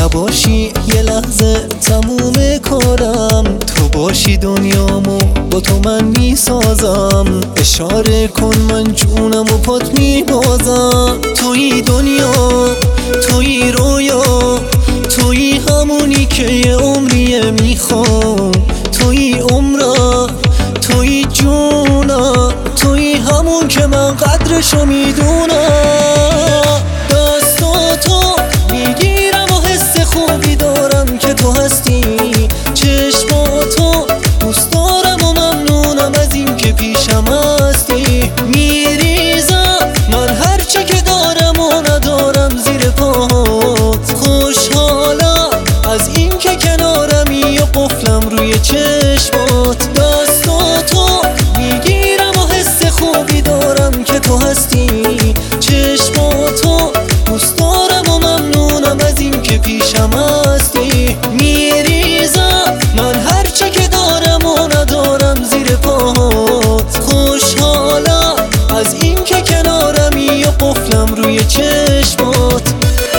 نباشی یه لحظه تموم کارم، تو باشی دنیامو با تو من میسازم. اشاره کن من جونم و پات میبازم. توی دنیا، توی رویا، توی همونی که یه عمریه میخوام. توی عمرم، توی جونم، توی همون که من قدرشو میدونم. دستاتو میگیرم و حس خوبی دارم که تو هستی. چشماتو دوست دارم و ممنونم از این که پیشم هستی. میریزم من هرچه که دارم و ندارم زیر پات. خوشحالم از این که کنارمی و قفلم روی چشمات. دستاتو میگیرم و حس خوبی دارم که تو هستی. چشماتو دوست دارم و ممنونم از این که پیشم هستی. میریزم من هرچه که دارم و ندارم زیر پات. خوشحالم از این که کنارمی و قفلم روی چشمات.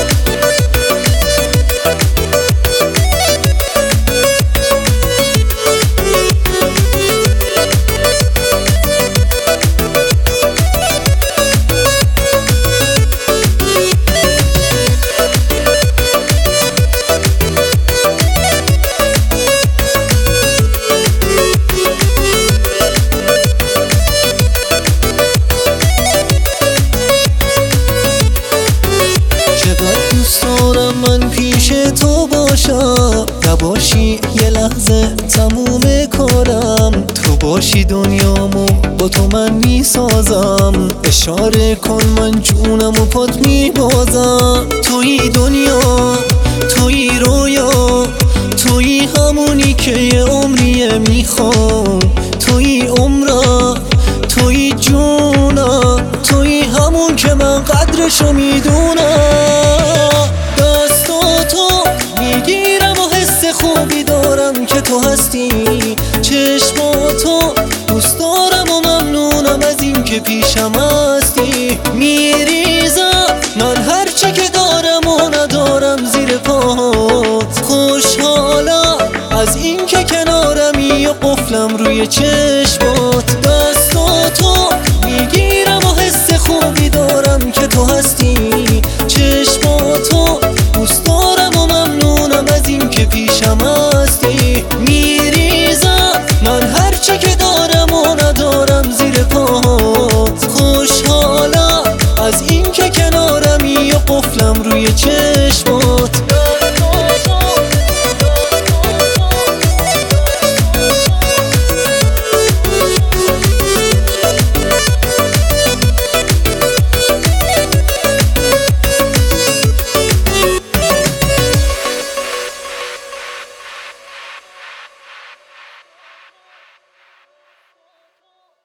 دوست دارم من پیش تو باشم، نباشی یه لحظه تموم کارم. تو باشی دنیامو با تو من میسازم. اشاره کن من جونم و پات میبازم. توی دنیا، توی رویا، توی همونی که یه عمریه میخوام. توی عمرم، توی جونم، توی همون که من قدرشو میدونم. دستاتو میگیرم و حس خوبی دارم که تو هستی. چشماتو دوست دارم و ممنونم از این که پیشم هستی. میریزم من هرچه که دارم و ندارم زیر پات. خوشحالم از این که کنارمی و قفلم روی چشمات. دستاتو میگیرم و حس خوبی دارم که تو هستی. چشماتو دوست دارم و ممنونم از این که پیشم هستی. میریزم من هرچه که